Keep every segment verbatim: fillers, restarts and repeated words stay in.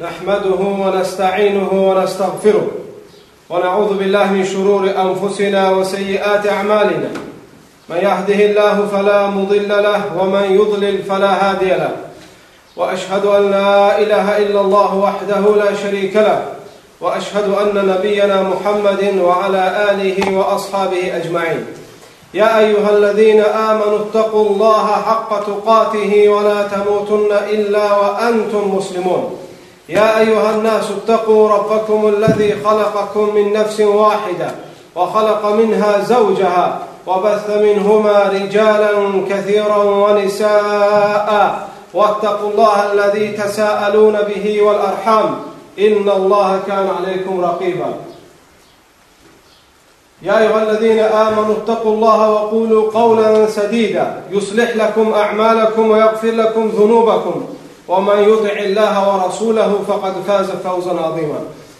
نحمده ونستعينه ونستغفره ونعوذ بالله من شرور أنفسنا وسيئات أعمالنا من يهده الله فلا مضل له ومن يضلل فلا هادي له وأشهد أن لا إله إلا الله وحده لا شريك له وأشهد أن نبينا محمد وعلى آله وأصحابه أجمعين يا أيها الذين آمنوا اتقوا الله حق تقاته ولا تموتن إلا وأنتم مسلمون يا أيها الناس اتقوا ربكم الذي خلقكم من نفس واحدة وخلق منها زوجها وبث منهما رجالا كثيرا ونساء واتقوا الله الذي تساءلون به والأرحام إن الله كان عليكم رقيبا يا أيها الذين آمنوا اتقوا الله وقولوا قولا سديدا يصلح لكم أعمالكم ويغفر لكم ذنوبكم ومن يطع الله ورسوله faqad faza fawzan azima.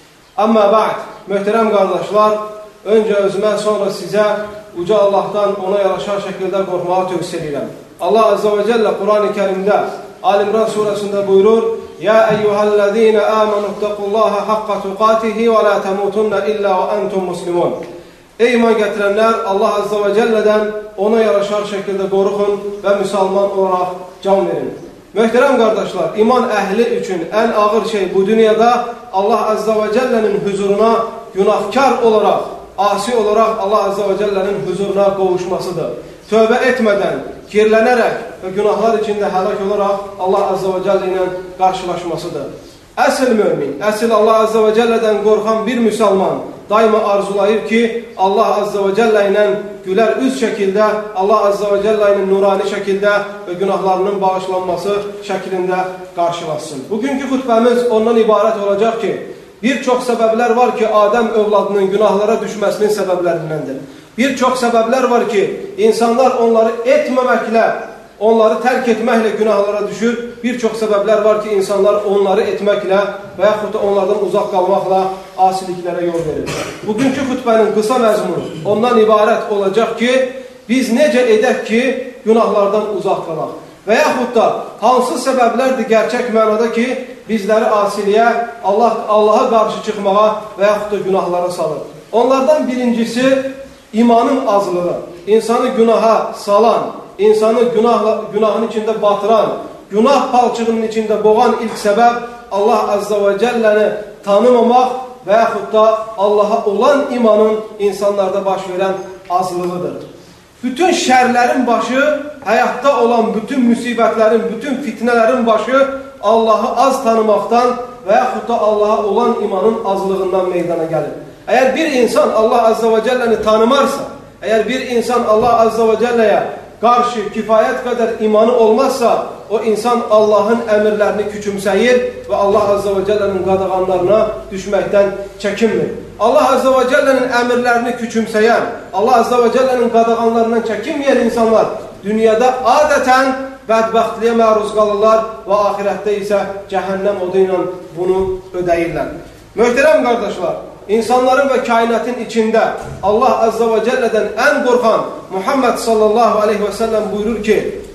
Amma ba'd, möhtərəm qardaşlar, öncə özümə, sonra sizə uca Allahdan ona yaraşar şəkildə qorxmağı tövsiyə edirəm. Allah Azza və Cəllə Quran-ı Kərimdə Ali İmran surəsində buyurur: "Ya eyyuhellezine amanu ittaqullaha haqqa tuqatihi və la tamutunna illa və entum muslimun." Ey iman gətirənlər, Allah Azza və Cəllədən ona yaraşar şəkildə qorxun və müsəlman olaraq can verin. Möhtərəm qardaşlar, iman əhli üçün ən ağır şey bu dünyada Allah Azza və Cəllənin huzuruna günahkar olaraq, asi olaraq Allah Azza və Cəllənin huzuruna qovuşmasıdır. Tövbə etmədən, kirlənərək və günahlar içində həlak olaraq Allah Azza və Cəllə ilə qarşılaşmasıdır. Əsl mömin, əsl Allah Azza və Cəllədən qorxan bir müsəlman daima arzulayır ki, Allah Azza və Cəllə ilə gülər üz şəkildə, Allah Azza və Cəllə ilə nurani şəkildə və günahlarının bağışlanması şəklində qarşılaşsın. Bugünkü xutbəmiz ondan ibarət olacaq ki, bir çox səbəblər var ki, Adəm övladının günahlara düşməsinin səbəblərindəndir. Bir çox səbəblər var ki, insanlar onları etməməklə, onları tərk etməklə günahlara düşür. Bir çox səbəblər var ki, insanlar onları etməklə və yaxud da onlardan uzaq qalmaqla asiliklərə yol verir. Bugünkü xutbənin qısa məzmunu ondan ibarət olacaq ki, biz necə edək ki, günahlardan uzaq qalaq. Və yaxud da hansı səbəblərdir gerçək mənada ki, bizləri asiliyə, Allah, Allaha qarşı çıxmağa və yaxud da günahlara salır. Onlardan birincisi imanın azlığı, insanı günaha salan, insanı günahla, günahın içində batıran, günah palçığının içində boğan ilk səbəb Allah Azza və Cəlləni tanımamaq və yaxud da Allaha olan imanın insanlarda baş verən azlığıdır. Bütün şərlərin başı, həyatda olan bütün müsibətlərin, bütün fitnələrin başı Allahı az tanımaqdan və yaxud da Allaha olan imanın azlığından meydana gəlir. Əgər bir insan Allah Azza və Cəlləni tanımarsa, əgər bir insan Allah Azza və Cəlləyə qarşı kifayət qədər imanı olmazsa, o insan Allahın əmrlərini küçümsəyir və Allah Azza və Cəllənin qadağanlarına düşməkdən çəkinmir. Allah Azza və Cəllənin əmrlərini küçümsəyən, Allah Azza və Cəllənin qadağanlarından çəkinməyən insanlar dünyada adətən bədbəxtliyə məruz qalırlar və ahirətdə isə cəhənnəm odu ilə bunu ödəyirlər. Möhtərəm qardaşlar, İnsanların və kainatın içində Allah Azza və Cəllədən ən qorxan Muhammed sallallahu aleyhi və səlləm buyurur ki,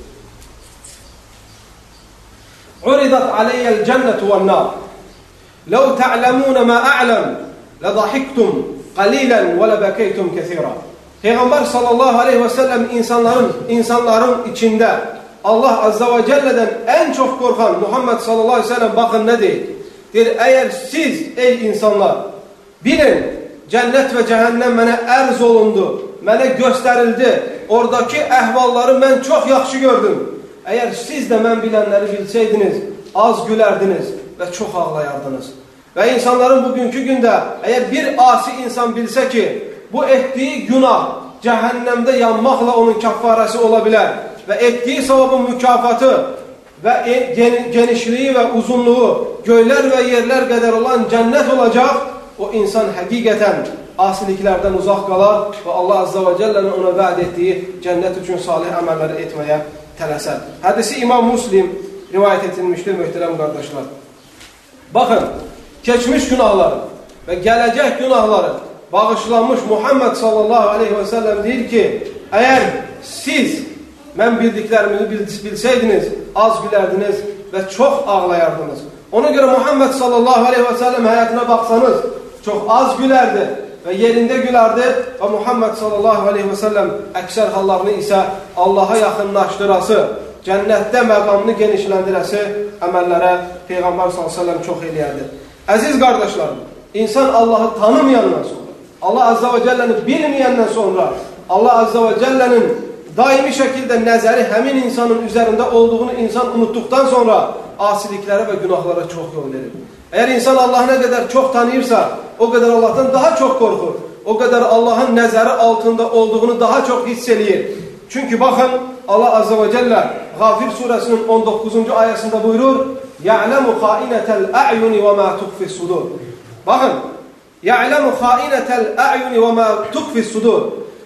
"Uridat aləyyəl cənnətu və n-nar. Ləv tə'ləmunə mə a'ləm, lədahiktum qalilən və ləbəkəytum kəthira." Peyğəmbər sallallahu aleyhi və səlləm insanların, insanların içində Allah Azza və Cəllədən ən çox qorxan Muhammed sallallahu aleyhi və səlləm baxın nə deyir? Deyir, əgər siz ey insanlar bilin, cənnət və cəhənnəm mənə ərz olundu, mənə göstərildi, oradakı əhvalları mən çox yaxşı gördüm. Əgər siz də mən bilənləri bilsəydiniz, az gülərdiniz və çox ağlayardınız. Və insanların bugünkü gündə, əgər bir asi insan bilsə ki, bu etdiyi günah cəhənnəmdə yanmaqla onun kəffarəsi ola bilər və etdiyi savabın mükafatı və genişliyi və uzunluğu göylər və yerlər qədər olan cənnət olacaq, o insan həqiqətən asiliklərdən uzaq qalar və Allah Azza və Cəllənin ona vəd etdiyi cənnət üçün salih əməlləri etməyə tələsər. Hədisi İmam Muslim rivayət edilmişdir, möhtərəm qardaşlar. Baxın, keçmiş günahları və gələcək günahları bağışlanmış Muhammed sallallahu aleyhi və səlləm deyir ki, əgər siz mən bildiklərimizi bilsəydiniz, az gülərdiniz və çox ağlayardınız. Ona göre Muhammed sallallahu aleyhi ve sellem hayatına baksanız çok az gülerdi ve yerinde gülerdi ve Muhammed sallallahu aleyhi ve sellem ekser hallarını ise Allah'a yakınlaştırası, cennette məqamını genişləndirəsi əməllərə Peyğəmbər sallallahu aleyhi ve sellem çox eləyərdi. Əziz qardaşlarım, insan Allah'ı tanımayandan sonra, Allah azze ve celle'ni bilməyəndən sonra, Allah azze ve celle'nin daimi şəkildə nəzəri həmin insanın üzərində olduğunu insan unutduqdan sonra asiliklərə və günahlara çox yol verir. Eğer insan Allah'ı ne kadar çok tanıyırsa, o kadar Allah'tan daha çok korkur. O kadar Allah'ın nəzəri altında olduğunu daha çok hisseliyir. Çünkü bakın Allah azze ve celle Gafir suresinin on dokuzuncu ayesinde buyurur: يَعْلَمُ خَائِنَةَ الْاَعْيُنِ وَمَا تُخْفِ الصُّدُورِ. Bakın, يَعْلَمُ خَائِنَةَ الْاَعْيُنِ وَمَا تُخْفِ الصُّدُورِ.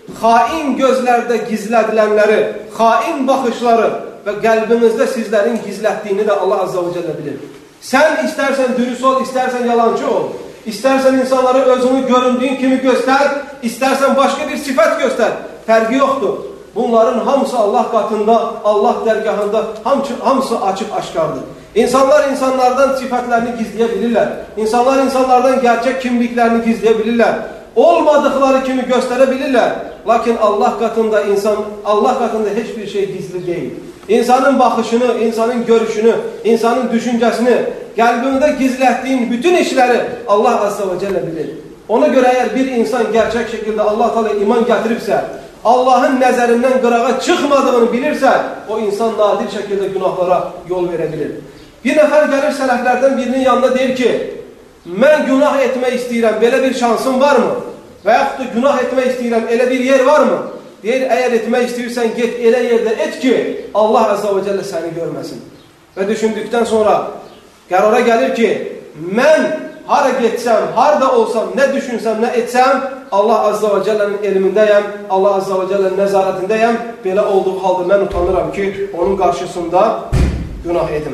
Hain gözlerde gizledilenleri, hain bakışları ve kalbinizde sizlerin gizlettiğini de Allah azze ve celle bilir. Sen istersen dürüst ol, istersen yalancı ol. İstersen insanlara özünü göründüğün kimi göster, istersen başka bir sıfat göster. Fərqi yoktur. Bunların hamısı Allah katında, Allah dergahında hamısı açık aşkardır. İnsanlar insanlardan sıfatlarını gizleyebilirler. İnsanlar insanlardan gerçek kimliklerini gizleyebilirler. Olmadıkları kimi gösterebilirler. Lakin Allah katında insan, Allah katında hiçbir şey gizli değil. İnsanın bakışını, insanın görüşünü, insanın düşüncesini, kalbinde gizlettiğin bütün işleri Allah azze ve celle bilir. Ona göre eğer bir insan gerçek şekilde Allah Teala iman getiripse, Allah'ın nəzərindən qırağa çıxmadığını bilirse, o insan nadir şekilde günahlara yol verebilir. Bir nefer gelir sələflərdən birinin yanında der ki, mən günah etmək istəyirəm, belə bir şansım var mı? Və yaxud da günah etmək istəyirəm, elə bir yer var mı? Deyir, eğer etmək istəyirsən, get elə yerdə et ki, Allah azze ve celle səni görməsin. Və düşündükdən sonra qərara gəlir ki, mən hara getsəm, harada olsam, nə düşünsəm, nə etsəm, Allah azze ve celle'nin elimindəyəm, Allah azze ve celle'nin nəzarətindəyəm. Belə olduğu halda mən utanıram ki, onun qarşısında günah edim.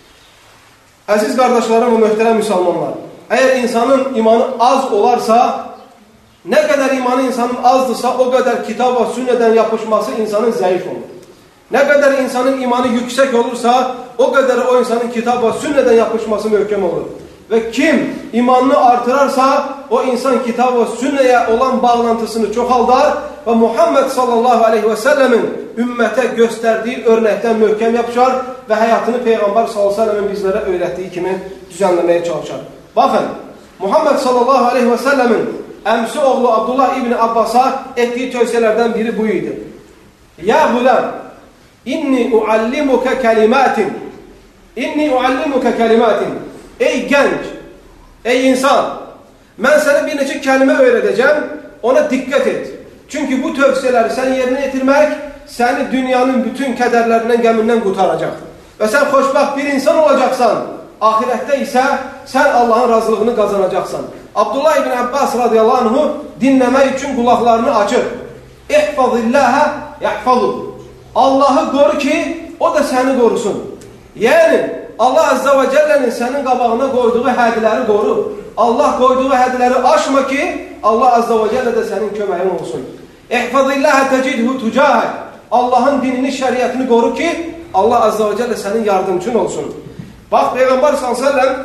Əziz qardaşlarım və möhtərəm müsəlmanlar, eğer insanın imanı az olarsa, ne kadar imanı insanın azdırsa, o kadar kitap ve sünneden yapışması insanın zayıf olur. Ne kadar insanın imanı yüksek olursa, o kadar o insanın kitap ve sünneden yapışması möhkem olur. Ve kim imanını artırarsa, o insan kitap ve sünneye olan bağlantısını çoğaltar ve Muhammed sallallahu aleyhi ve sellemin ümmete gösterdiği örnekten möhkem yapışar ve hayatını Peygamber sallallahu aleyhi ve sellemin bizlere öğrettiği kimi düzenlemeye çalışar. Bakın, Muhammed sallallahu aleyhi ve sellemin əmsi oğlu Abdullah İbni Abbas'a ettiği tövsiyelerden biri bu idi. Ya gulam, inni uallimuka kelimatin. İnni uallimuka kelimatin. Ey genç, ey insan, ben sana bir neçə kelime öğreteceğim, ona dikkat et. Çünkü bu tövsiyeleri sen yerine getirmek, seni dünyanın bütün kederlerinden, geminden kurtaracak. Ve sen hoşbaxt bir insan olacaksan, ahirette ise sen Allah'ın razılığını kazanacaksan. Abdullah İbni Abbas radıyallahu anhu dinlemek için kulaklarını açır. İhfazillâhe yahfazuk. Allah'ı koru ki o da seni korusun. Yani Allah azze ve celle'nin senin qabağına koyduğu hədləri koru. Allah koyduğu hədləri aşma ki Allah azze ve celle de senin köməyin olsun. İhfazillâhe tecidhu tucahek. Allah'ın dinini, şeriatını koru ki Allah azze ve celle senin yardımcın olsun. Bak Peygamber sallallahu aleyhi ve sellem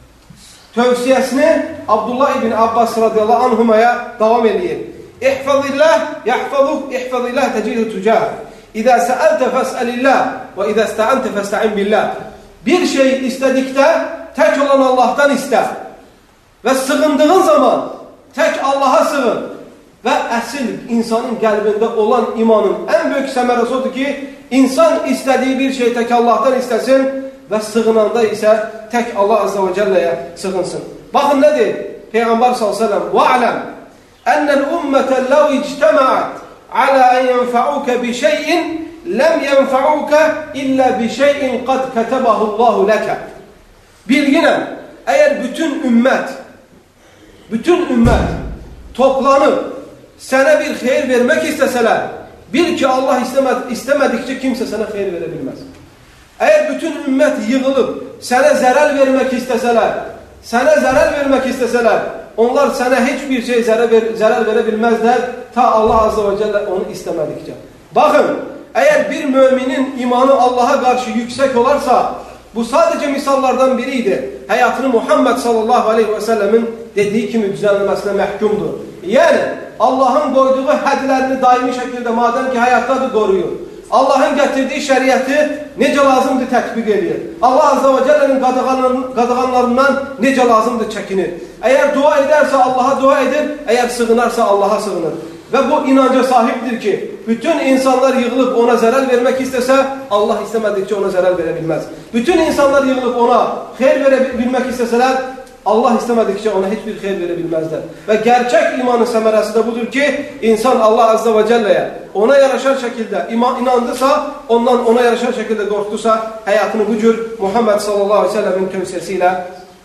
tövsiyesini Abdullah İbni Abbas radıyallahu anhumaya devam ediyor. İhfazillah yahfazuk, ihfazillah tecidhu tucahek. İza sa'alte fes'elillah ve iza ista'ante festa'in billah. Bir şey istedikte tek olan Allah'tan iste. Ve sığındığın zaman tek Allah'a sığın. Ve əsil insanın qəlbində olan imanın en büyük səmərəsi odur ki, insan istediği bir şey tek Allah'tan istesin ve sığınanda ise tek Allah azze ve celle'ye sığınsın. Bakın ne deyir? Peygamber sallallahu aleyhi ve sellem وَعْلَمْ اَنَّ الْاُمَّةَ لَوْ اِجْتَمَعَتْ عَلَى اَنْ يَنْفَعُوكَ بِشَيْءٍ لَمْ يَنْفَعُوكَ اِلَّا بِشَيْءٍ قَدْ كَتَبَهُ اللّٰهُ لَكَ. Bilgine, eğer bütün ümmet, bütün ümmet toplanıp sana bir hayır vermek isteseler, bil ki Allah istemedikçe kimse sana hayır verebilmez. Eğer bütün ümmet yığılıp sana zarar vermek isteseler, sana zarar vermek isteseler, onlar sana hiçbir şey zarar, ver, zarar verebilmezler ta Allah azze ve celle onu istemedikçe. Bakın, eğer bir müminin imanı Allah'a karşı yüksek olarsa, Bu sadece misallardan biriydi. Hayatını Muhammed sallallahu aleyhi ve sellemin dediği kimi düzenlemesine məhkumdur. Yani Allah'ın koyduğu hədlərini daimi şekilde madem ki hayattadır koruyor. Allah'ın getirdiği şeriatı nece lazımdır tətbiq edir. Allah azze ve celle'nin qadağanlarından nece lazımdır çekinir. Eğer dua ederse Allah'a dua edir, eğer sığınarsa Allah'a sığınır. Ve bu inanca sahiptir ki bütün insanlar yığılıp ona zarar vermek istese Allah istemedikçe ona zarar verebilmez. Bütün insanlar yığılıp ona hayır verebilmek isteseler Allah istemedikçe ona hiçbir hayır verebilmezler. Ve gerçek imanın semeresi de budur ki insan Allah azze ve celle'ye ona yaraşar şekilde iman inandıysa, ondan ona yaraşar şekilde korktuysa hayatını bu cür Muhammed sallallahu aleyhi ve sellem'in tövsiyesiyle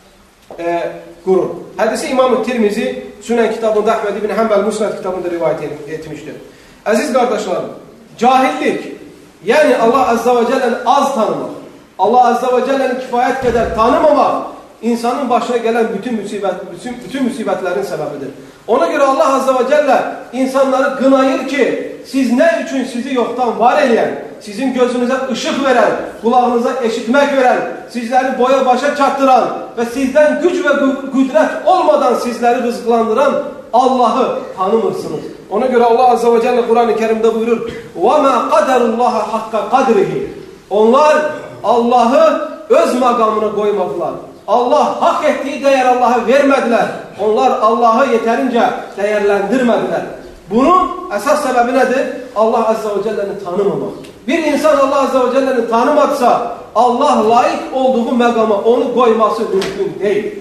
e, kurur. Hadisi İmam-ı Tirmizi Sünen kitabında, Ahmed ibn Hanbel Musnad kitabında rivayet etmiştir. Aziz kardeşlerim, cahillik yani Allah azze ve celle'ni az tanımak, Allah azze ve celle'ni kifayet kadar tanımamak insanın başına gelen bütün musibet, bütün, bütün musibetlerin sebebidir. Ona göre Allah azze ve celle insanları gınayır ki siz ne için sizi yoktan var edeyen, sizin gözünüze ışık veren, kulağınıza eşitmek veren, sizleri boya başa çattıran ve sizden güç ve kudret olmadan sizleri rızıklandıran Allah'ı tanımırsınız. Ona göre Allah azze ve celle Kur'an-ı Kerim'de buyurur: وَمَا قَدَرُ اللّٰهَ حَقَّ قَدْرِهِ Onlar Allah'ı öz makamına koymadılar. Allah hak ettiği değer Allah'a vermediler. Onlar Allah'ı yeterince değerlendirmediler. Bunun esas sebebi nedir? Allah azze ve celle'ni tanımamak. Bir insan Allah azze ve celle'ni tanımaksa Allah layık olduğu makama onu koyması mümkün değil.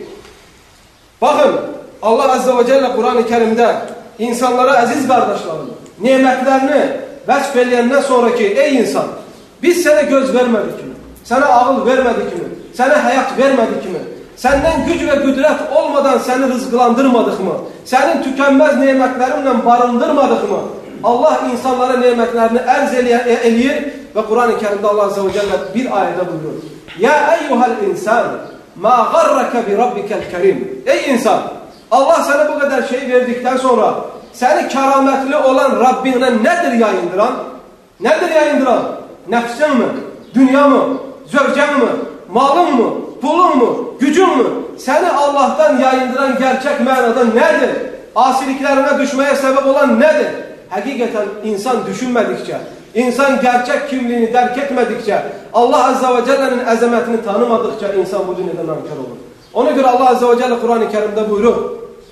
Bakın Allah azze ve celle Kur'an-ı Kerim'de insanlara aziz kardeşlerim nimetlerini vasfedenden sonraki ey insan biz sana göz vermedik mi? Sana ağıl vermedik mi? Sana hayat vermedik mi? Senden güç ve kudret olmadan seni rızıklandırmadık mı? Senin tükenmez nimetlerinden barındırmadık mı? Allah insanlara nimetlerini erz eləyir ve Kur'an-ı Kerim'de Allah azze ve celle bir ayette buyuruyor. Ya eyyuhel insan ma garraka bi rabbikel kerim. Ey insan, Allah sana bu kadar şey verdikten sonra seni kerametli olan Rabbine nedir yayındıran? Nedir yayındıran? Nefsin mi? Dünya mı? Zövcen mi? Malın mı? Pulun mu? Gücün mü? Seni Allah'tan yayındıran gerçek manada nedir? Asiliklerine düşmeye sebep olan nedir? Hakikaten insan düşünmedikçe, insan gerçek kimliğini derk etmedikçe, Allah azze ve celle'nin azametini tanımadıkça insan bu dünyadan nankör olur. Ona göre Allah azze ve celle Kur'an-ı Kerim'de buyurur: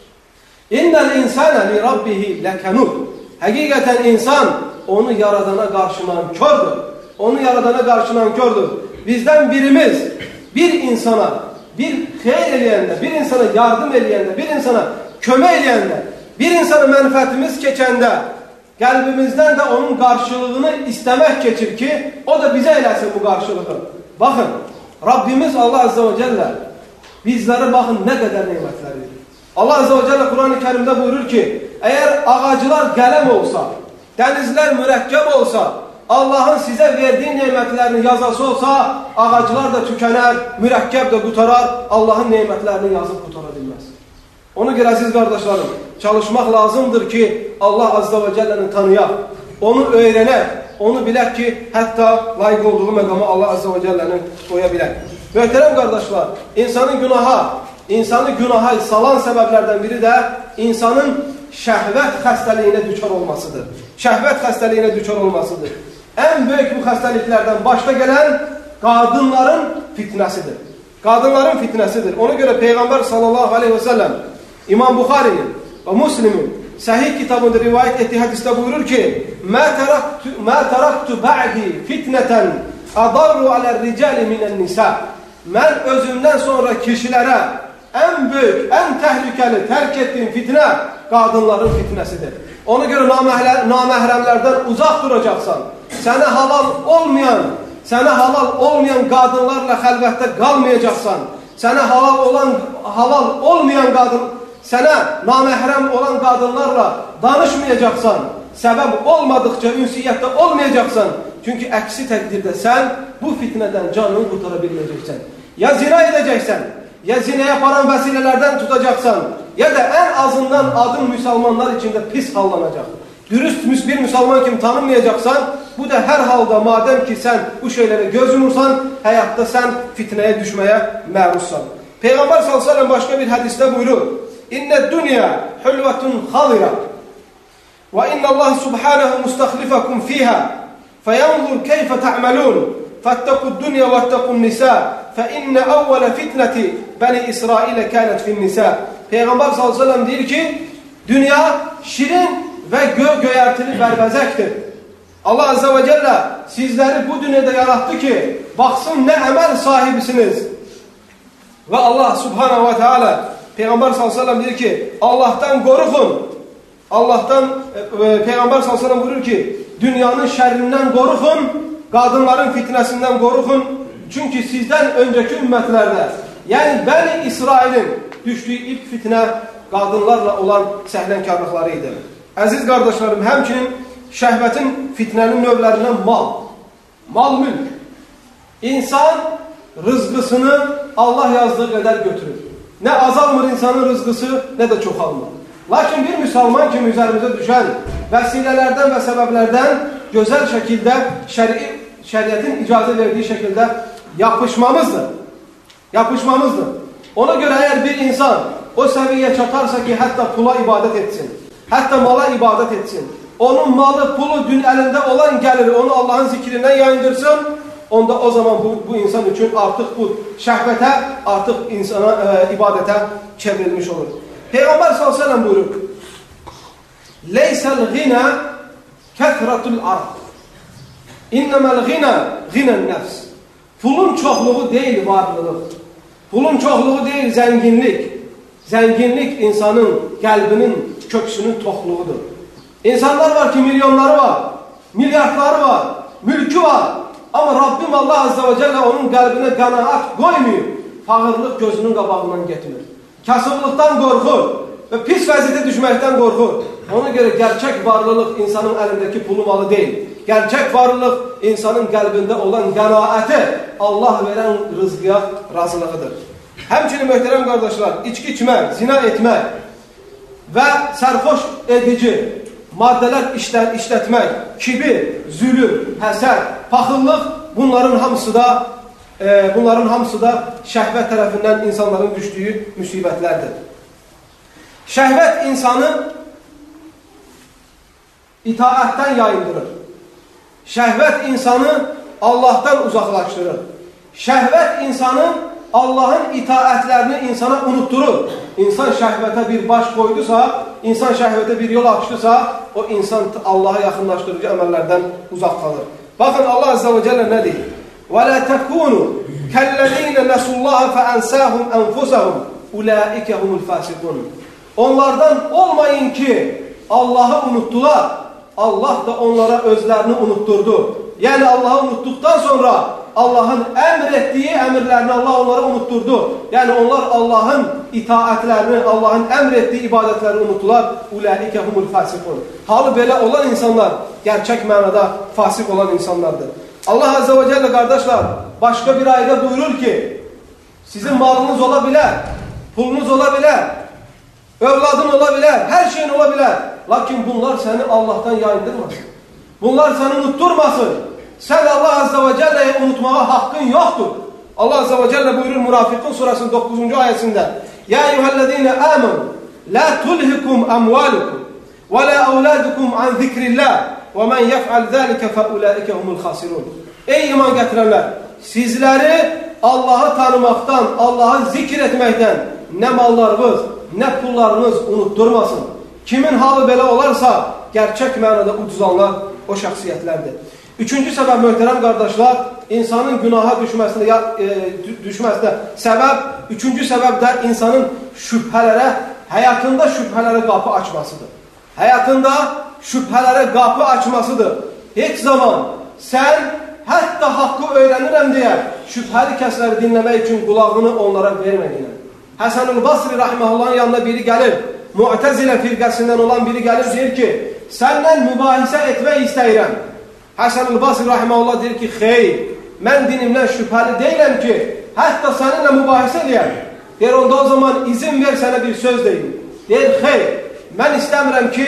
İnnel insane li rabbihi lekenud. Hakikaten insan onu yaradana karşı nankördür. Onu yaradana karşı nankördür. Bizden birimiz bir insana bir hayır eləyəndə, bir insana yardım eləyəndə, bir insana kömək eləyəndə, bir insana menfaatimiz keçəndə kalbimizden de onun karşılığını istemek geçir ki o da bize eylesin bu karşılığı. Bakın Rabbimiz Allah azze ve celle bizlere bakın ne kadar nimetler verir. Allah azze ve celle Kur'an-ı Kerim'de buyurur ki eğer ağacılar kalem olsa, denizler mürekkep olsa, Allah'ın size verdiği nimetlerini yazası olsa ağacılar da tükener, mürekkep de kurtarar, Allah'ın nimetlerini yazıp kurtarabilmez. Ona göre aziz kardeşlerim çalışmak lazımdır ki Allah azze ve celle'ni tanıyak, onu öğrenek, onu bilek ki hatta layık olduğu makama Allah azze ve celle'ni koyabilek. Muhterem kardeşler, insanın günaha, insanı günaha salan sebeplerden biri de insanın şehvet hastalığına düşer olmasıdır. Şehvet hastalığına düşer olmasıdır. En büyük bu hastalıklardan başta gelen kadınların fitnesidir. Kadınların fitnesidir. Ona göre Peygamber sallallahu aleyhi ve sellem İmam Bukhari'nin ve Müslim'in Sahih kitabında rivayet ettiği hadiste buyurur ki مَا تَرَقْتُ بَعْدِي فِتْنَةً اَضَرُّ عَلَى الرِّجَالِ مِنَ النِّسَاءِ Ben özümden sonra kişilere en büyük, en tehlikeli terk ettiğim fitne kadınların fitnesidir. Ona göre namehremlerden uzak duracaksan, sana halal olmayan, sana halal olmayan kadınlarla halvette kalmayacaksan, sana halal olan, halal olmayan kadın, sana namehrem olan kadınlarla danışmayacaksan, sebep olmadıkça ünsiyette olmayacaksan, çünkü aksi takdirde sen bu fitneden canını kurtarabilmeyeceksin. Ya zina edeceksen, ya zina yapan vesilelerden tutacaksan, ya da en azından adın Müslümanlar içinde pis hallanacak. dürüst bir Müslüman kimi tanınmayacaksan, bu da her halda madem ki sen bu şeylere göz yumursan, hayatta sen fitneye düşmeye maruzsan. Peygamber sallallahu aleyhi ve sellem başka bir hadiste buyurur. İnne dünya hulvetun halira ve innallah subhanahu mustahlifakum fiha feyanzur keyfe ta'melun fettekud dünya ve ettekun nisa fe inne evvele fitneti beni İsrail'e kânet fin nisa. Peygamber sallallahu aleyhi ve sellem diyor ki dünya şirin ve gö göyertili berbezektir. Allah azze ve celle sizleri bu dünyada yarattı ki baksın ne emel sahibisiniz. Ve Allah subhanahu ve teala Peygamber sallallahu aleyhi ve sellem diyor ki Allah'tan korkun. Allah'tan e, Peygamber sallallahu aleyhi ve sellem buyurur ki dünyanın şerrinden korkun, kadınların fitnesinden korkun. Çünkü sizden önceki ümmetlerde yani Beni İsrail'in düştüğü ilk fitne kadınlarla olan səhlenkarlıklarıydı. Əziz qardaşlarım, həmçinin şəhvətin fitnənin növlərindən mal, mal mülk. İnsan rızqısını Allah yazdığı qədər götürür. Nə azalmır insanın rızqısı, nə də çoxalmır. Lakin bir müsəlman kimi üzərimizə düşən vəsilələrdən və səbəblərdən gözəl şəkildə şəri, şəriətin icazə verdiyi şəkildə yapışmamızdır. Yapışmamızdır. Ona görə əgər bir insan o səviyyəyə çatarsa ki, hətta pula ibadət etsin, hətta mala ibadət etsin, onun malı, pulu, dün əlində olan gəliri onu Allahın zikrindən yayındırsın, onda o zaman bu, bu insan üçün artıq bu şəhvətə, artıq insana e, ibadətə çevrilmiş olur. Peyğəmbər sallallahu əleyhi və səlləm buyurur: "Leysel ghina kəthratul ard. İnnemel ghina ghinən nəfs." Pulun çoxluğu deyil varlılıq. Pulun çoxluğu deyil zənginlik. Zənginlik insanın qəlbinin, köksünün toxluğudur. İnsanlar var ki milyonları var, milyardları var, mülkü var. Amma Rabbim Allah azze ve celle onun qəlbinə qənaət qoymuyor. Fağırlıq gözünün qabağından getmir. Kasıblıqdan qorxur və pis vəziyyətə düşməkdən qorxur. Ona görə gerçək varlılıq insanın əlindəki pulu malı deyil. Gerçək varlılıq insanın qəlbində olan qənaəti Allah verən rızqıya razılığıdır. Həmçinin möhtərəm qardaşlar, içki içmək, zina etmək və sərxoş edici maddələr işlət, işlətmək, kibir, zülüm, həsəd, paxıllıq bunların hamısı da e, bunların hamısı da şəhvət tərəfindən insanların düşdüyü müsibətlərdir. Şəhvət insanı itaətdən yayındırır. Şəhvət insanı Allah'tan uzaqlaşdırır. Şəhvət insanı Allah'ın itaətlərini insana unutturur. İnsan şəhvətə bir baş koydusa, insan şəhvətə bir yol açdısa, o insan Allah'a yaxınlaşdırıcı əməllərdən uzaq qalır. Bakın Allah azze ve celle ne deyir? وَلَا تَكُونُوا كَالَّذ۪ينَ نَسُوا اللّٰهَ فَاَنْسَاهُمْ اَنْفُسَهُمْ اُولَٰئِكَ هُمُ الْفَاسِقُونَ. Onlardan olmayın ki Allah'ı unuttular. Allah da onlara özlerini unutturdu. Yani Allah'ı unuttuktan sonra Allah'ın emrettiği emirlerini Allah onlara unutturdu. Yani onlar Allah'ın itaatlerini, Allah'ın emrettiği ibadetlerini unuttular. Ulaike humul fasikun. Halı böyle olan insanlar gerçek manada fasik olan insanlardır. Allah azze ve celle kardeşler başka bir ayda buyurur ki sizin malınız olabilir, pulunuz olabilir, evladın olabilir, her şeyin olabilir. Lakin bunlar seni Allah'tan yayındırmasın. Bunlar seni unutturmasın. Sen Allah azze ve celle'yi unutmaya hakkın yoktur. Allah azze ve celle buyurur Münafikun surasının dokuzuncu ayetinde. Ya eyyühellezine amenu la tulhikum amvalukum ve la evladukum an zikrillah ve men yef'al zâlike fe ulaike humul khasirun. Ey iman getirenler! Sizleri Allah'ı tanımaktan, Allah'ı zikir etmekten ne mallarınız, ne pullarınız unutturmasın. Kimin halı belə olarsa gerçek manada ucuzanlar o şəxsiyyətlərdir. Üçüncü səbəb möhtərəm qardaşlar, insanın günaha düşməsində, e, düşməsində səbəb, üçüncü səbəb də insanın şübhələrə, həyatında şübhələrə qapı açmasıdır. Həyatında şübhələrə qapı açmasıdır. Heç zaman sən hətta haqqı öyrənirəm deyə şübhəli kəsləri dinləmək üçün qulağını onlara vermədiyinə. Həsən-ül Basri rahiməhullahın yanına biri gəlir. Mu'təzilə firqəsindən olan biri gəlir, deyir ki, səndən mübahisə etmək istəyirəm. Həsən-ül Basri rahiməhullah deyir ki, xeyr, mən dinimdən şübhəli deyiləm ki, hətta səninlə mübahisə edəyəm. Deyir, onda o zaman izin ver sənə bir söz deyim. Deyir, xeyr, mən istəmirəm ki,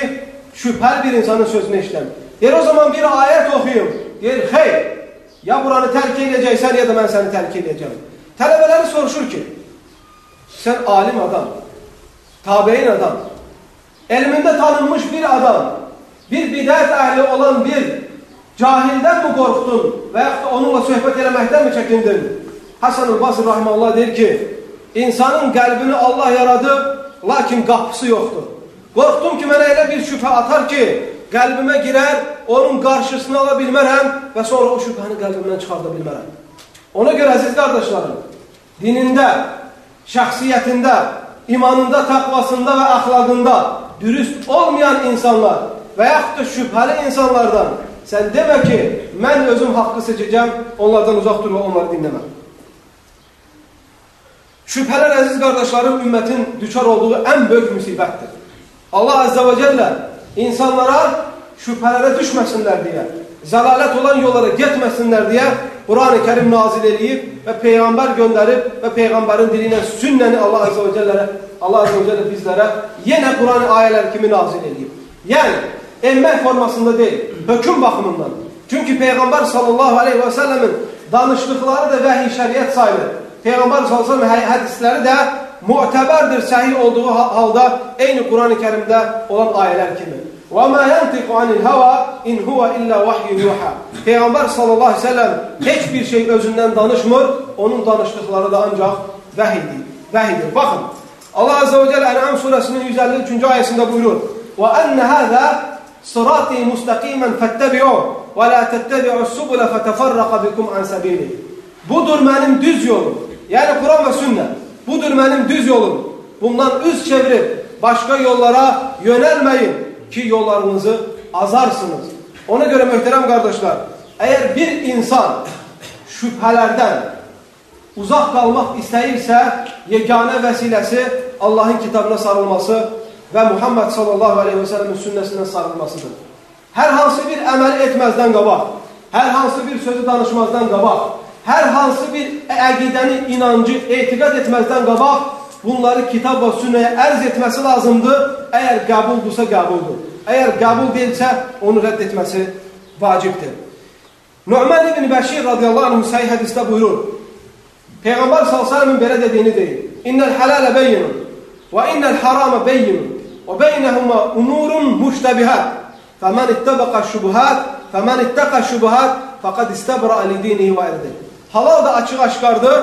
şübhəli bir insanın sözünü eşitəm. Deyir, o zaman bir ayət oxuyum. Deyir, xeyr, ya buranı tərk edəcəksən, ya da mən səni tərk edəcəm. Tələbələri soruşur ki, sən alim adam, tabeyin adam, elmində tanınmış bir adam, bir bidət əhli olan bir cahildən mi qorxdun və yaxud da onunla söhbət eləməkdən mi çəkindin? Hasan-ül Basri rahimehullah deyir ki, insanın qəlbini Allah yaradıb, lakin qapısı yoxdur. Qorxdum ki, mənə elə bir şübhə atar ki, qəlbimə girər, onun qarşısını ala bilmərəm və sonra o şübhəni qəlbimdən çıxarda bilmərəm. Ona görə əziz qardaşlarım, dinində, şəxsiyyətində, imanında, təqvasında və əxlaqında dürüst olmayan insanlar və yaxud da şübhəli insanlardan sən demə ki, mən özüm haqqı seçəcəm, onlardan uzaq dur və onları dinləməm. Şübhələr, əziz qardaşlarım, ümmətin düçar olduğu ən böyük müsibətdir. Allah Azze ve Celle insanlara şübhələrə düşməsinlər deyə, zəlalət olan yollara getməsinlər deyə Quran-ı Kerim nazil edib və Peyğəmbər göndərib və Peyğəmbərin dili ilə sünnəni Allah Azze ve Celle, Allah Azze ve Celle bizlərə yenə Quran ayələri kimi nazil edib. Yəni, emmək formasında deyil, hökm baxımından. Çünki Peyğəmbər sallallahu aleyhi ve sellemin danışdıqları da vəhiy şəriət sayılır. Peyğəmbər sallallahu aleyhi ve sellem hədisləri də mu'təbərdir, səhih olduğu halda eyni Quran-ı Kerimdə olan ayələr kimi. وَمَا يَنْتِقُ عَنِ الْهَوَى اِنْ هُوَ إِلَّا وَحْيُ يُوحَى Peyğəmbər sallallahu aleyhi ve sellem heç bir şey özündən danışmır, onun danışdıqları da ancaq vəhidir. vəhidir. Baxın, Allah Azze ve Celle En'am suresinin yüz əlli üçüncü ayəsində buyurur وَأَنَّ هَذَا صِرَاطِي مُسْتَقِيمًا فَاتَّبِعُوهُ وَلَا تَتَّبِعُوا السُّبُلَ فَتَفَرَّقَ بِكُمْ عَنْ سَبِيلِهِ Budur mənim düz yolum. Yəni Quran və sünnə. Budur mənim düz yolum. Bundan üz çevirib başqa yollara yönəlməyin ki, yollarınızı azarsınız. Ona görə möhtərəm qardaşlar, əgər bir insan şübhələrdən uzaq qalmaq istəyirsə, yeganə vəsiləsi Allahın kitabına sarılması və Muhammed sallallahu aleyhi ve sellemin sünnəsindən sarılmasıdır. Hər hansı bir əməli etməzdən qabaq, hər hansı bir sözü danışmazdan qabaq, hər hansı bir əqidəni, inancı, etiqad etməzdən qabaq, bunları kitab və sünnəyə ərz etməsi lazımdır. Əgər qəbuldursa qəbuldur. Əgər qəbul deyilsə, onu rədd etməsi vacibdir. Nu'man ibn Bəşir radiyallahu anh sahih hədisdə buyurur. Peyğəmbər sallallahu aleyhi ve sellemin belə dediyini deyir. İnnəl halalə beyyinun və innəl haramə beyyinun və beynəhumə umurun müştəbihət. Fəmən ittəbəqə şübuhət, fəmən ittəqə şübuhət, fəqəd istəbra li dinihi və ərdi. Halal da açıq aşkardır,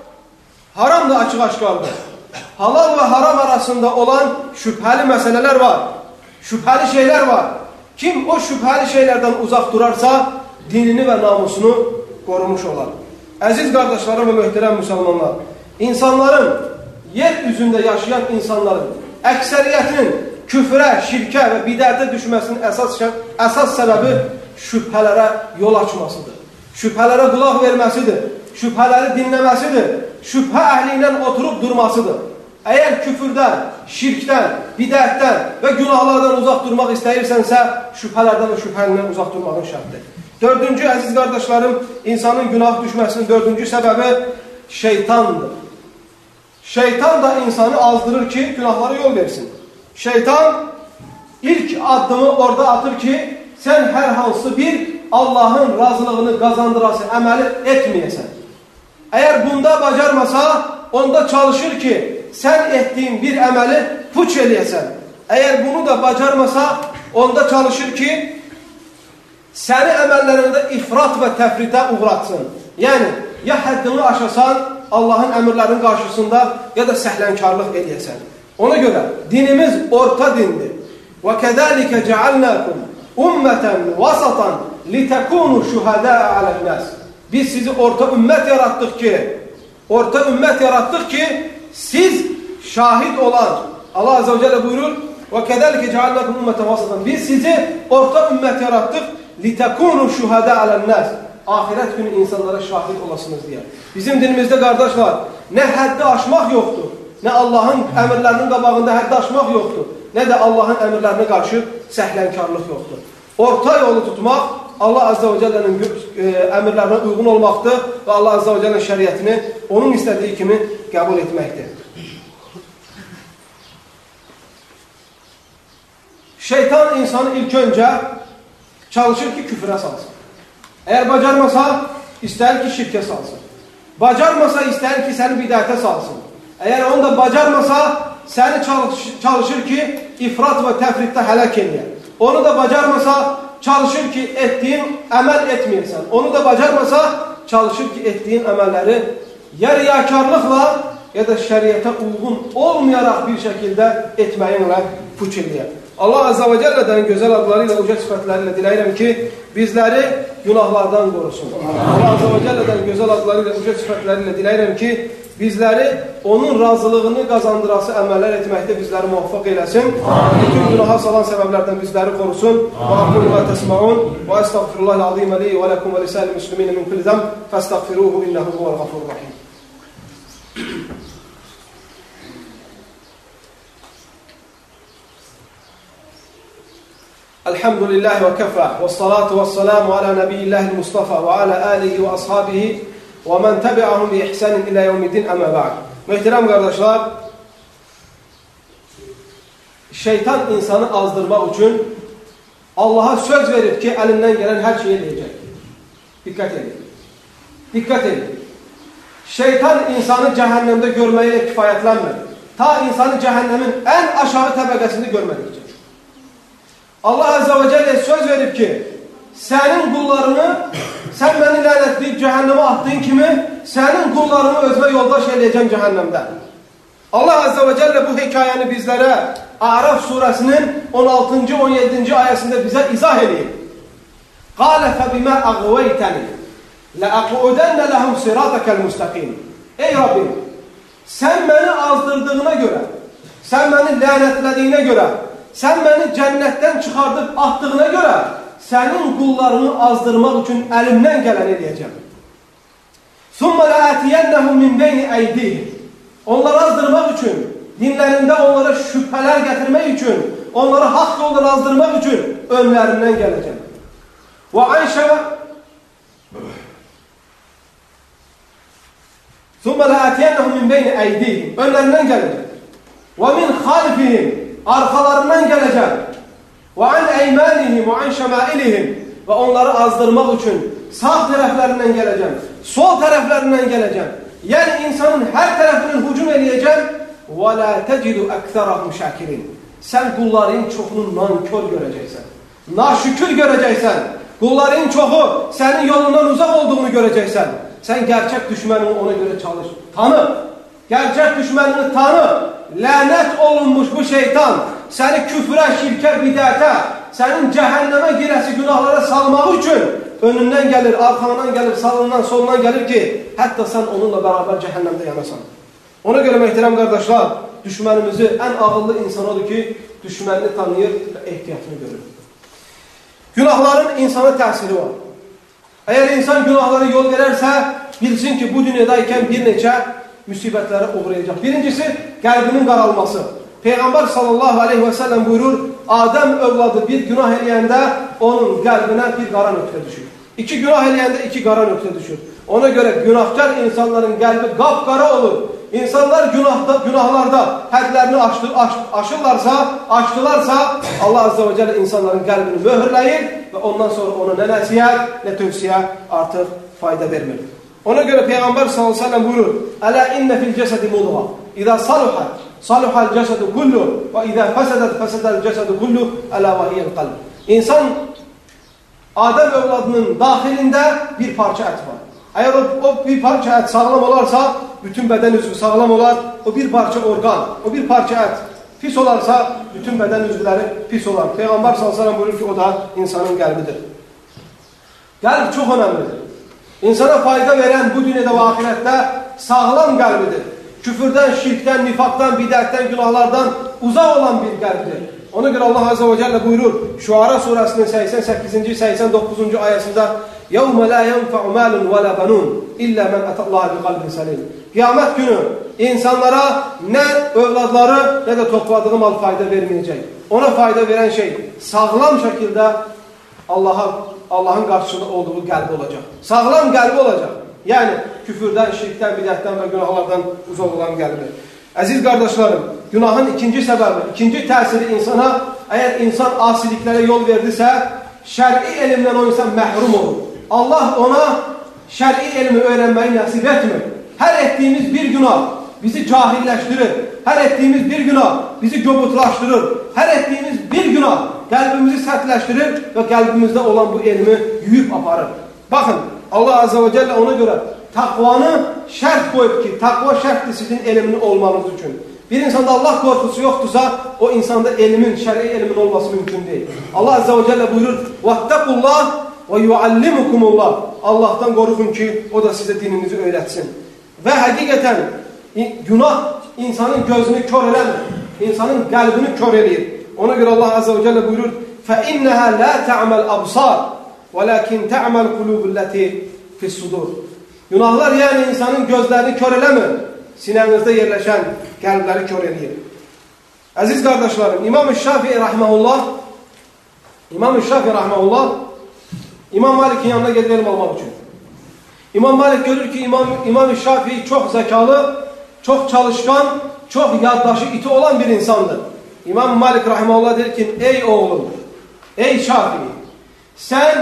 haram da açıq aşkardır. Halal və haram arasında olan şübhəli məsələlər var, şübhəli şeylər var. Kim o şübhəli şeylərdən uzaq durarsa, dinini və namusunu qorumuş olar. Əziz qardaşlarım və möhtərəm müsəlmanlar, insanların, yer üzündə yaşayan insanların əksəriyyətinin küfrə, şirkə və bidətə düşməsinin əsas, əsas səbəbi şübhələrə yol açmasıdır. Şübhələrə qulaq verməsidir, şübhələri dinləməsidir, şübhə əhli ilə oturub durmasıdır. Əgər küfürdən, şirkdən, bidətdən və günahlardan uzaq durmaq istəyirsənsə, şübhələrdən və şübhəlindən uzaq durmağın şərtdir. Dördüncü, əziz qardaşlarım, insanın günah düşməsinin dördüncü səbəbi şeytandır. Şeytan da insanı azdırır ki, günahlara yol versin. Şeytan ilk addımı orada atır ki, sən hər hansı bir Allahın razılığını qazandırası əməli etməyəsən. Əgər bunda bacarmasa, onda çalışır ki, sən etdiyin bir əməli puç eləyəsən. Əgər bunu da bacarmasa, onda çalışır ki, səni əməllərində ifrat və təfritə uğratsın. Yəni, ya həddini aşasan, Allahın əmrlərinin qarşısında, ya da səhlənkarlıq eləyəsən. Ona görə, dinimiz orta dindir. وَكَذَٰلِكَ جَعَلْنَاكُمْ أُمَّةً وَسَطًا لِتَكُونُوا شُهَدَاءَ عَلَى النَّاسِ Biz sizi orta ümmət yaratdıq ki, orta ümmət yaratdıq ki, siz şahid olan, Allah Azze ve Celle buyurur, وَكَذَلِكَ جَعَلْنَاكُمْ أُمَّةً وَسَطًا Biz sizi orta ümmət yaratdıq, لِتَكُونُوا شُهَدَاءَ عَلَى النَّاسِ Ahirət günü insanlara şahid olasınız deyə. Bizim dinimizdə, qardaşlar, nə həddi aşmaq yoxdur, nə Allahın əmrlərinin qabağında həddi aşmaq yoxdur, nə də Allahın əmrlərinə qarşı səhlənkarlıq yoxdur. Orta yolu tutmaq Allah Azze ve Celle'nin əmrlərinə uyğun olmaqdır və Allah Azze ve Celle'nin şəriətini onun istədiyi kimi qəbul etməkdir. Şeytan insanı ilk önce çalışır ki küfre salsın. Eğer bacarmasa ister ki şirke salsın. Bacarmasa ister ki seni bid'ate salsın. Eğer onu da bacarmasa seni çalış, çalışır ki ifrat ve tefritte helak ediyor. Onu da bacarmasa çalışır ki ettiğin emel etmeyesin. Onu da bacarmasa çalışır ki ettiğin emelleri ya riyakarlıkla ya da şeriata uygun olmayarak bir şekilde etmeyinle puçilliyor. Allah Azze ve Celle'den güzel adlarıyla, uca sıfatlarıyla dileyirəm ki bizleri günahlardan korusun. Allah Azze ve Celle'den güzel adlarıyla, uca sıfatlarıyla dileyirəm ki bizleri onun razılığını kazandırası emeller etmekte bizleri muvaffak eylesin. Bütün günaha salan sebeplerden bizleri korusun. Ve akulu ve tesma'un ve estağfirullahil azime li ve lekum ve lisâli müslümine min kulli zem festağfiruhu innehu huvel gafururrahim. Elhamdülillahi ve kefa ve salatu ve selamu ala nebiyyillahil mustafa ve ala alihi ve ashabihi ve men tebi'ahum bi ihsanin ila yevmiddin ama ba'd. Muhterem kardeşler, şeytan insanı azdırmak için Allah'a söz verip ki elinden gelen her şeyi diyecek. Dikkat edin. Dikkat edin. Şeytan insanı cehennemde görmeyle kifayetlenmedi. Ta insanı cehennemin en aşağı tabakasını görmedikçe. Allah Azze ve Celle söz verip ki senin kullarını, sen beni lanetleyip cehenneme attığın kimi senin kullarını özme yoldaş edeceğim cehennemde. Allah Azze ve Celle bu hikayeni bizlere Araf suresinin on altıncı on yedinci ayetinde bize izah ediyor. قَالَ فَبِمَا أَغْوَيْتَنِ لَأَقْعُدَنَّ لَهُمْ صِرَاطَكَ الْمُسْتَقِيمِ Ey Rabbim, sen beni azdırdığına göre, sen beni lanetlediğine göre, sen beni cennetten çıkardıp attığına göre senin kullarını azdırmak için elimden geleni diyeceğim. ثُمَّ لَاَتِيَنَّهُمْ مِنْ بَيْنِ اَيْدِيهِ Onları azdırmak için, dinlerinde onlara şüpheler getirmek için, onları hak yoldan azdırmak için önlerinden geleceğim. وَعَنْشَوَ ثُمَّ لَاَتِيَنَّهُمْ مِنْ بَيْنِ اَيْدِيهِ Önlerinden geleceğim. وَمِنْ خَالِفِهِمْ Arkalarından geleceğim. وَعَنْ اَيْمَانِهِمْ وَعَنْ شَمَائِلِهِمْ Ve onları azdırmak için sağ taraflarından geleceğim. Sol taraflarından geleceğim. Yani insanın her tarafının hücum edeceğim. وَلَا تَجِدُ اَكْثَرَهُمْ شَاكِرِينَ Sen kulların çoğunu nankör göreceksin. Naşükür göreceksin. Kulların çoğu senin yolundan uzak olduğunu göreceksin. Sen gerçek düşmanını ona göre çalış. Tanı. Gerçek düşmanını tanı. Lanet olunmuş bu şeytan seni küfre, şirke, bid'ate, senin cehenneme giresi günahlara salmak için önünden gelir, arkandan gelir, sağından, solundan gelir ki hatta sen onunla beraber cehennemde yanasan. Ona göre muhterem kardeşler, düşmanımızı en ağıllı insan odur ki düşmanını tanıyır ve ehtiyatını görür. Günahların insana tesiri var. Eğer insan günahlara yol verirse bilsin ki bu dünyadayken bir neçe musibetlere uğrayacak. Birincisi kalbinin karalması. Peygamber sallallahu aleyhi ve sellem buyurur, Adem evladı bir günah eləyəndə onun kalbine bir kara nöqtə düşür. İki günah eləyəndə iki kara nöqtə düşür. Ona göre günahkar insanların kalbi kapkara olur. İnsanlar günahda, günahlarda hadlerini aştı, aş, aşırlarsa, aştılarsa Allah Azze ve Celle insanların kalbini mühürleyir ve ondan sonra ona ne nasihat ne tövsiye artık fayda vermez. Ona göre Peygamber sallallahu aleyhi ve sellem buyurur, Ela inne fil cesedi mudğa. İza saluhat, saluhal cesedu kullu ve iza fesedet, fesedel cesedu kullu ela ve hiyel kalb. İnsan, Adem evladının dahilinde bir parça et var. Eğer o, o bir parça et sağlam olarsa, bütün beden üzvü sağlam olar. O bir parça organ, o bir parça et pis olarsa, bütün beden üzvüleri pis olar. Peygamber sallallahu aleyhi ve sellem buyurur ki o da insanın kalbidir. Kalp çok önemlidir. İnsana fayda veren bu dünyada ve ahirette sağlam kalbidir. Küfürden, şirkten, nifaktan, bid'atten, günahlardan uzak olan bir kalbidir. Ona göre Allah Azze ve Celle buyurur. Şuara suresinin seksen sekizinci seksen dokuzuncu ayetinde يَوْمَ لَا يَنْفَعُ مَالٌ وَلَا بَنُونَ اِلَّا مَنْ اَتَى اللّٰهَ بِقَلْبٍ سَلِيمٍ Kıyamet günü insanlara ne evladları ne de topladığı mal fayda vermeyecek. Ona fayda veren şey sağlam şekilde Allah'a Allah'ın karşısında olduğu kalbi olacak. Sağlam kalbi olacak. Yani küfürden, şirkten, bid'atten ve günahlardan uzak olan kalbi. Aziz kardeşlerim, günahın ikinci sebebi, ikinci tesiri insana əgər insan asiliklərə yol verdisə, şər'i elmdən o insan məhrum olur. Allah ona şər'i elmi öyrənməyi nəsib etmir. Hər etdiyimiz bir günah bizi cahilləşdirir. Hər etdiyimiz bir günah bizi göbutlaşdırır. Hər etdiyimiz bir günah qəlbimizi sərtləşdirir və qəlbimizdə olan bu elmi yuyub aparır. Baxın, Allah Azze ve Celle ona görə taqvanı şərt qoyub ki, taqva şərtdir sizin elmini olmanız üçün. Bir insanda Allah korkusu yoxdursa, o insanda elmin, şər'i elmin olması mümkün deyil. Allah Azze ve Celle buyurur, وَاتَّقُوا وَيُعَلِّمُكُمُ اللّٰهِ Allah'tan qorxun ki, o da size dininizi öyrətsin. Və həqiqətən günah insanın gözünü kör eləmir, insanın qəlbini kör eləyir. Ona görə Allah Azze ve Celle buyurur, فَإِنَّهَا لَا تَعْمَ الْأَبْصَارِ وَلَكِنْ تَعْمَ الْقُلُوبُ الَّتِي فِي الصُّدُورِ Günahlar yəni insanın gözlərini kör eləmir, sinəmizdə yerləşən qəlbləri kör eləyir. Əziz qardaşlarım, İmam-ı Şafii rahmehullah, İmam-ı Şafii rahmehullah İmam Malik'in yanına gedib elm almaq üçün. İmam Malik görür ki, İmam, İmam-ı Şafii çox zəkalı, çox çalışkan, çox yaddaşı iti olan bir insandır. İmam Malik rahimehullah der ki, ey oğlum, ey Şafii, sən,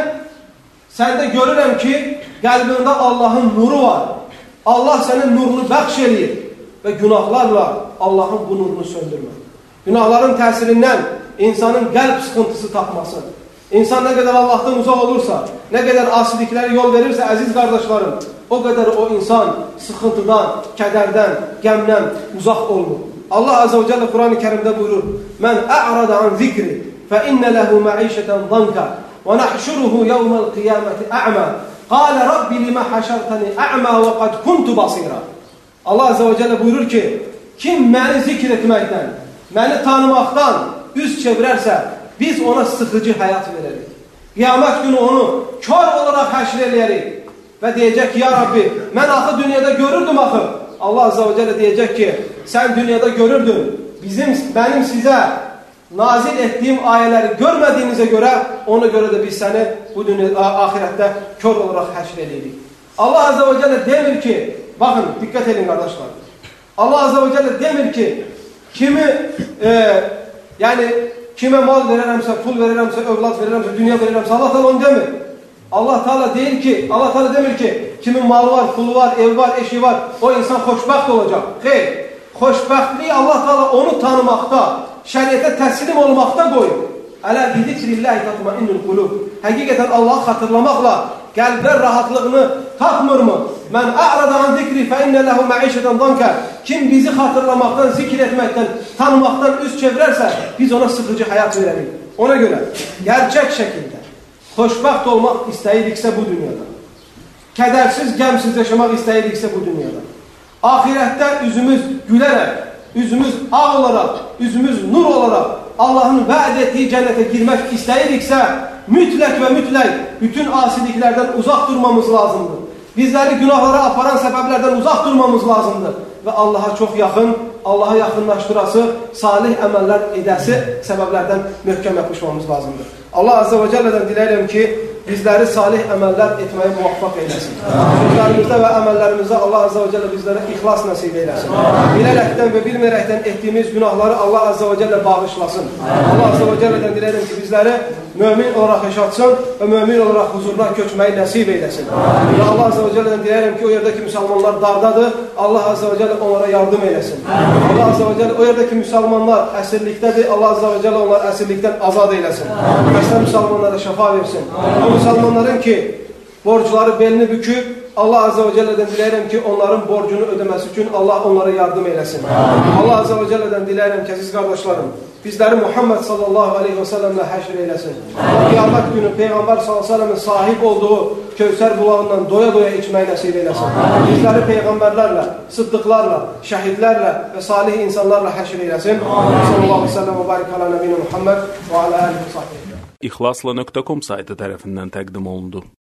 səndə görürəm ki, qəlbində Allah'ın nuru var. Allah sənin nurunu bəxş eləyir və günahlarla Allah'ın bu nurunu söndürmür. Günahların təsirindən insanın qəlb sıxıntısı tapması, İnsan nə qədər Allah'tan uzaq olursa, nə qədər asiliklərə yol verirsə, əziz qardaşlarım, o qədər o insan sıxıntıdan, kədərdən, qəmdən uzaq olmur. Allah Azze ve Celle Kur'an-ı Kerim'de buyurur, "Men a'rada an zikri fe inne lehu ma'işeten danka ve nahşuruhu yevmel kıyameti a'ma. Qale Rabbi lima haşartani a'ma ve kad kuntu basira." Allah Azze ve Celle buyurur ki, kim məni zikr etməkdən, məni tanımaqdan üz çevirərsə, biz ona sıxıcı həyat verərik. Qiyamət günü onu kör olaraq həşr eləyərik və deyəcək ki, ya Rabbi, mən axı dünyada görürdüm axı. Allah Azze ve Celle deyəcək ki, sən dünyada görürdün, bizim, mənim sizə nazil etdiyim ayələri görmədiyinizə görə, ona görə də biz səni bu dünyada, ahirətdə kör olaraq həşr eləyirik. Allah Azze ve Celle demir ki, baxın, diqqət edin qardaşlar. Allah Azze ve Celle demir ki, kimi, e, yəni, kimə mal verərəmsə, pul verərəmsə, övlad verərəmsə, dünya verərəmsə, Allah Teala onu demir. Allah Teala deyir ki, Allah Teala demir ki, kimin malı var, pulu var, evi var, eşi var, o insan xoşbəxt olacaq. Xeyr, xoşbəxtliyi Allah Teala onu tanımaqda, şəriətə təslim olmaqda qoyur. Ələ bizikrilləhi tatmainnul qulub. Həqiqətən Allahı xatırlamaqla qəlblər rahatlığını tapmırmı? Mən a'rada an zikri fe inne lehu ma'işeten danka. Kim bizi xatırlamaqdan, zikr etməkdən, tanımaqdan üz çevirərsə, biz ona sıxıcı həyat verərik. Ona görə gerçək şəkildə xoşbəxt olmaq istəyiriksə bu dünyada, kədərsiz, qəmsiz yaşamaq istəyiriksə bu dünyada, ahirətdə üzümüz gülərək, üzümüz ağ olaraq, üzümüz nur olaraq Allah'ın vəd etdiyi cənnətə girmək istəyiriksə, mütləq və mütləq bütün asiliklərdən uzaq durmamız lazımdır. Bizləri günahlara aparan səbəblərdən uzaq durmamız lazımdır. Və Allaha çox yaxın, Allaha yaxınlaşdırası, salih əməllər edəsi səbəblərdən möhkəm yapışmamız lazımdır. Allah Azze ve Celle'den diləyirəm ki, bizləri salih əməllər etməyə muvaffaq eyləsin. Sözlərimizdə və əməllərimizdə Allah Azze ve Celle bizlərə ixlas nəsib eyləsin. Bilərəkdən və bilmərəkdən etdiyimiz günahları Allah Azze ve Celle bağışlasın. Allah Azze ve Celle'den diləyirəm ki, bizləri mömin olaraq yaşatsın və mömin olaraq huzuruna köçməyi nəsib eyləsin. Və Allah Azze ve Celle'den diləyirəm ki, o yerdəki müsəlmanlar dardadır, Allah Azze ve Celle onlara yardım eyləsin. Allah Azze ve Celle o yerdəki müsəlmanlar əsirlikdədir, Allah Azze ve Celle onları əsirlikdən azad eyləsin. Xəstə müsəlmanlara şəfa versin. O müsəlmanların ki, borcları belini büküb, Allah Azze ve Celle'den diləyirəm ki, onların borcunu ödəməsi üçün Allah onlara yardım eyləsin. Allah Azze ve Celle'den diləyirəm ki, əziz qardaşlarım, bizləri Muhammed sallallahu aleyhi ve sellemlə həşr eyləsin. Qiyamət günü Peyğəmbər sallallahu aleyhi ve sellemin sahib olduğu Kövsər bulağından doya-doya içməyi nəsib eyləsin. Bizləri Peyğəmbərlərlə, sıddıqlarla, şəhidlərlə və salih insanlarla həşr eyləsin. Sallallahu aleyhi ve sellem və barik ala nəbiyyə Muhammed və ala alihi və sahbihi. İxlasla nöqtə com saytı tərəfindən təqdim olundu.